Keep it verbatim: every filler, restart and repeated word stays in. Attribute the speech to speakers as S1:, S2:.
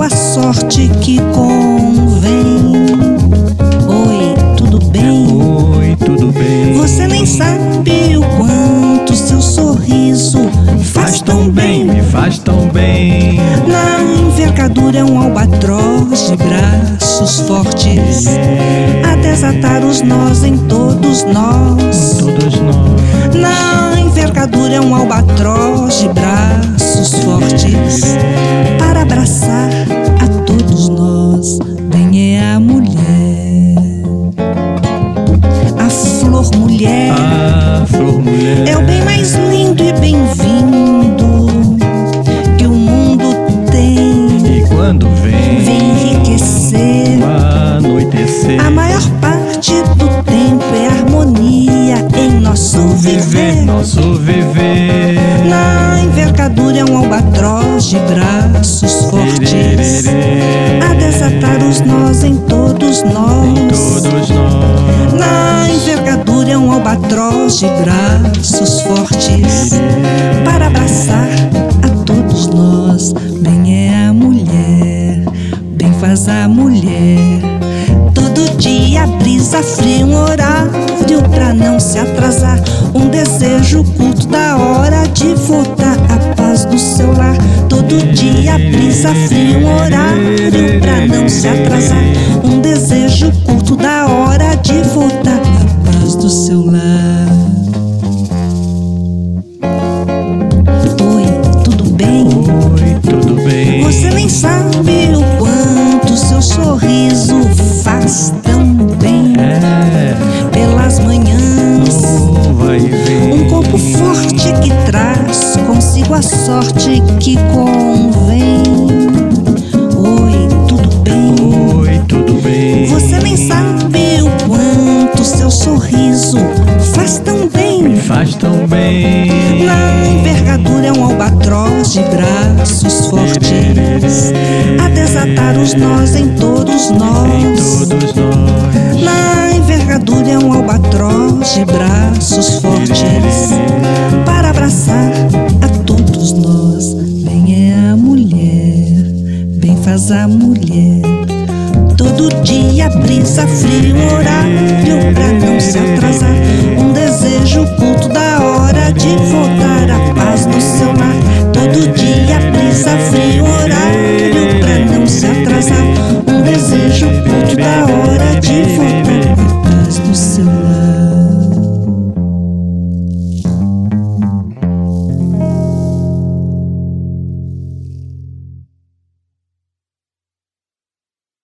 S1: consigo a sorte que convém. Oi, tudo bem?
S2: Oi, tudo bem?
S1: Você nem sabe o quanto seu sorriso faz tão bem,
S2: me faz tão bem.
S1: Na envergadura é um albatroz de braços fortes a desatar os nós em todos nós.
S2: Todos nós.
S1: Na envergadura é um albatroz de braços fortes para abraçar a todos nós. Bem é a mulher, a flor mulher,
S2: A flor mulher
S1: é o bem mais lindo e bem-vindo que o mundo tem.
S2: E quando vem,
S1: Vem enriquecer
S2: o anoitecer,
S1: a maior parte do tempo é harmonia em nosso viver.
S2: nosso viver.
S1: Na envergadura é um albatroz de braços fortes a desatar os nós em todos nós.
S2: Todos nós.
S1: Na envergadura é um albatroz de braços fortes para abraçar a todos nós. Bem é a mulher, bem faz a mulher. Todo dia brisa fria, um horário pra não se atrasar, um desejo oculto da hora de voltar à paz do seu lar. Todo dia brisa fria, um horário pra não se atrasar, um desejo oculto da hora de voltar à paz do seu lar. Oi, tudo bem?
S2: Oi, tudo bem?
S1: Você nem sabe o quanto seu sorriso faz tão bem.
S2: É,
S1: Pelas manhãs,
S2: não vai ver.
S1: um corpo forte que traz consigo a sorte que convém. Oi, tudo bem?
S2: Oi, tudo bem?
S1: Você nem sabe o quanto seu sorriso faz tão bem.
S2: Faz tão bem.
S1: Na envergadura é um albatroz de braços fortes a desatar os nós em todos
S2: Em
S1: nós.
S2: todos nós.
S1: Na envergadura é um albatroz de braços fortes para abraçar a todos nós. Bem é a mulher, bem faz a mulher. Todo dia brisa fria, um horário pra não se atrasar, um desejo oculto da hora de voltar à paz no seu lar. Todo dia brisa fria, um